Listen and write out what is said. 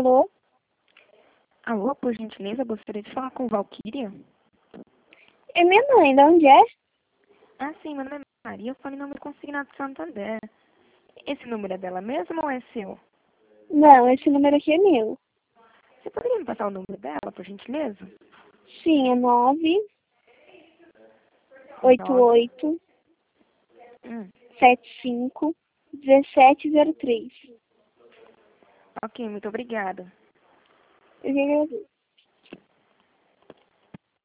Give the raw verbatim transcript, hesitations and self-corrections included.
Alô? Alô, por gentileza, gostaria de falar com Valquíria? É minha mãe, de onde é? Ah, sim, meu nome é Maria, eu falo em nome do Consignado Santander. Esse número é dela mesmo ou é seu? Não, esse número aqui é meu. Você poderia me passar o número dela, por gentileza? Sim, é nove oito Nove. oito Hum, sete cinco um sete zero três. ok, muito obrigada. Eu que agradeço.